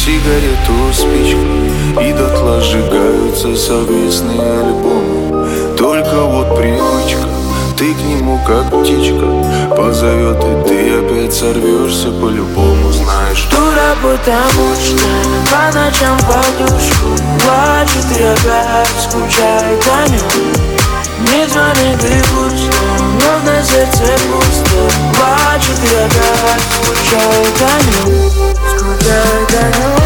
сигарету, спичка, и дотла сжигаются совместные альбомы. Только вот привычка, ты к нему как птичка позовет, и ты опять сорвешься по-любому. Знаешь, дура, потому что по ночам подушку плачет и опять скучает о нем. Не звонит и пусто, но на сердце пусто. Плачет и опять скучает о нем. Скучает о нем.